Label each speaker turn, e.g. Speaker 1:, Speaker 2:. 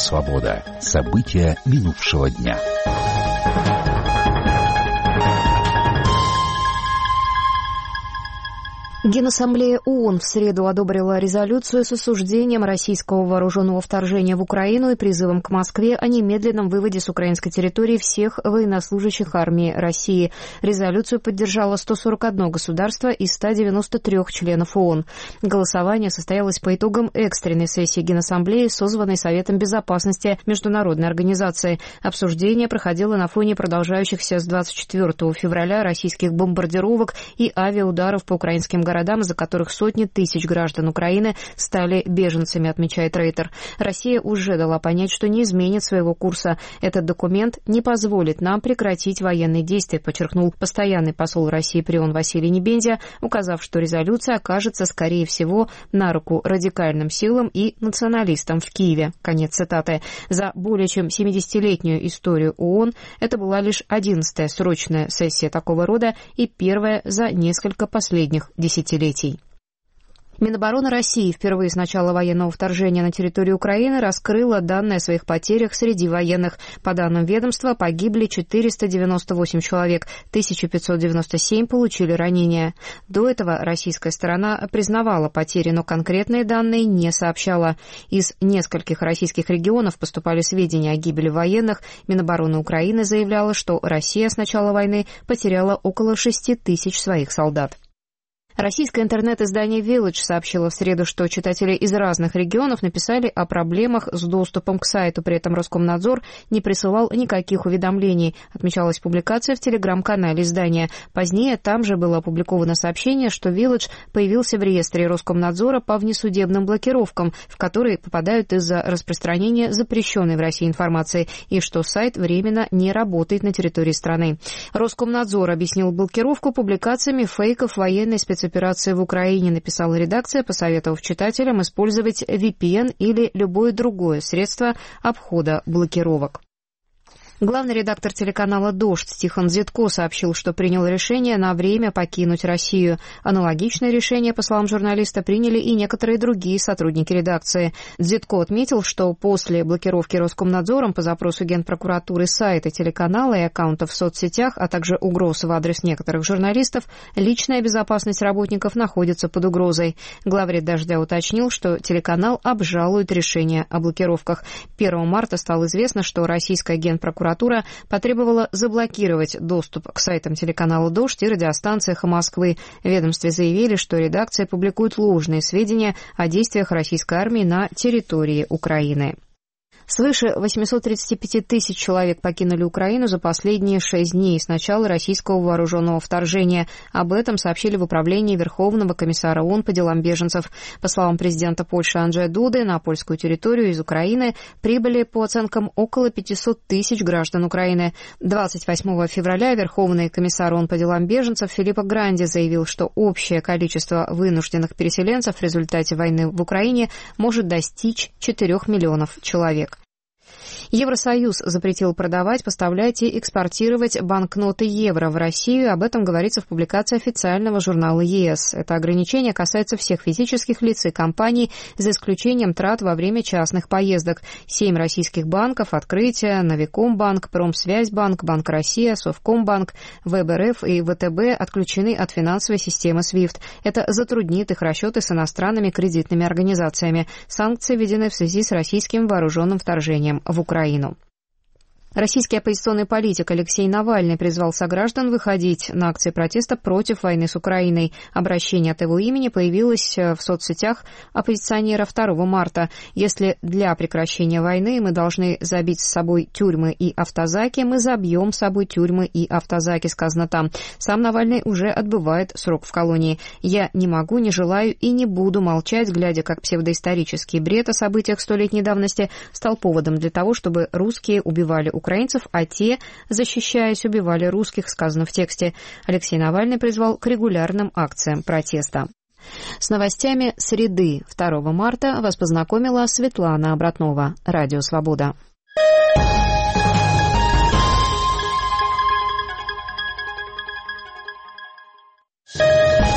Speaker 1: Свобода. События минувшего дня.
Speaker 2: Генассамблея ООН в среду одобрила резолюцию с осуждением российского вооруженного вторжения в Украину и призывом к Москве о немедленном выводе с украинской территории всех военнослужащих армии России. Резолюцию поддержало 141 государство из 193 членов ООН. Голосование состоялось по итогам экстренной сессии Генассамблеи, созванной Советом безопасности Международной организации. Обсуждение проходило на фоне продолжающихся с 24 февраля российских бомбардировок и авиаударов по украинским городам, из-за которых сотни тысяч граждан Украины стали беженцами, отмечает Рейтер. Россия уже дала понять, что не изменит своего курса. Этот документ не позволит нам прекратить военные действия, подчеркнул постоянный посол России при ООН Василий Небензя, указав, что резолюция окажется, скорее всего, на руку радикальным силам и националистам в Киеве. Конец цитаты. За более чем 70-летнюю историю ООН это была лишь 11-я срочная сессия такого рода и первая за несколько последних десятилетий. Минобороны России впервые с начала военного вторжения на территорию Украины раскрыла данные о своих потерях среди военных. По данным ведомства, погибли 498 человек, 1597 получили ранения. До этого российская сторона признавала потери, но конкретные данные не сообщала. Из нескольких российских регионов поступали сведения о гибели военных. Минобороны Украины заявляла, что Россия с начала войны потеряла около 6 тысяч своих солдат. Российское интернет-издание Village сообщило в среду, что читатели из разных регионов написали о проблемах с доступом к сайту. При этом Роскомнадзор не присылал никаких уведомлений. Отмечалась публикация в телеграм-канале издания. Позднее там же было опубликовано сообщение, что Village появился в реестре Роскомнадзора по внесудебным блокировкам, в которые попадают из-за распространения запрещенной в России информации, и что сайт временно не работает на территории страны. Роскомнадзор объяснил блокировку публикациями фейков военной спецоперации в Украине, написала редакция, посоветовав читателям использовать VPN или любое другое средство обхода блокировок. Главный редактор телеканала «Дождь» Тихон Зитко сообщил, что принял решение на время покинуть Россию. Аналогичное решение, по словам журналиста, приняли и некоторые другие сотрудники редакции. Зитко отметил, что после блокировки Роскомнадзором по запросу Генпрокуратуры сайта телеканала и аккаунтов в соцсетях, а также угроз в адрес некоторых журналистов, личная безопасность работников находится под угрозой. Главред «Дождя» уточнил, что телеканал обжалует решение о блокировках. 1 марта стало известно, что российская Генпрокуратура потребовала заблокировать доступ к сайтам телеканала «Дождь» и радиостанциях Москвы. В ведомстве заявили, что редакция публикует ложные сведения о действиях российской армии на территории Украины. Свыше 835 тысяч человек покинули Украину за последние 6 дней с начала российского вооруженного вторжения. Об этом сообщили в управлении Верховного комиссара ООН по делам беженцев. По словам президента Польши Анджея Дуды, на польскую территорию из Украины прибыли, по оценкам, около 500 тысяч граждан Украины. 28 февраля Верховный комиссар ООН по делам беженцев Филиппо Гранди заявил, что общее количество вынужденных переселенцев в результате войны в Украине может достичь 4 миллионов человек. Евросоюз запретил продавать, поставлять и экспортировать банкноты евро в Россию. Об этом говорится в публикации официального журнала ЕС. Это ограничение касается всех физических лиц и компаний, за исключением трат во время частных поездок. 7 российских банков — Открытие, Новикомбанк, Промсвязьбанк, Банк России, Совкомбанк, ВБРФ и ВТБ — отключены от финансовой системы SWIFT. Это затруднит их расчеты с иностранными кредитными организациями. Санкции введены в связи с российским вооруженным вторжением в Украину. Российский оппозиционный политик Алексей Навальный призвал сограждан выходить на акции протеста против войны с Украиной. Обращение от его имени появилось в соцсетях оппозиционера 2 марта. Если для прекращения войны мы должны забить с собой тюрьмы и автозаки, мы забьем с собой тюрьмы и автозаки, сказано там. Сам Навальный уже отбывает срок в колонии. Я не могу, не желаю и не буду молчать, глядя, как псевдоисторический бред о событиях столетней давности стал поводом для того, чтобы русские убивали украинцев, а те, защищаясь, убивали русских, сказано в тексте. Алексей Навальный призвал к регулярным акциям протеста. С новостями среды 2 марта вас познакомила Светлана Обратнова. Радио «Свобода».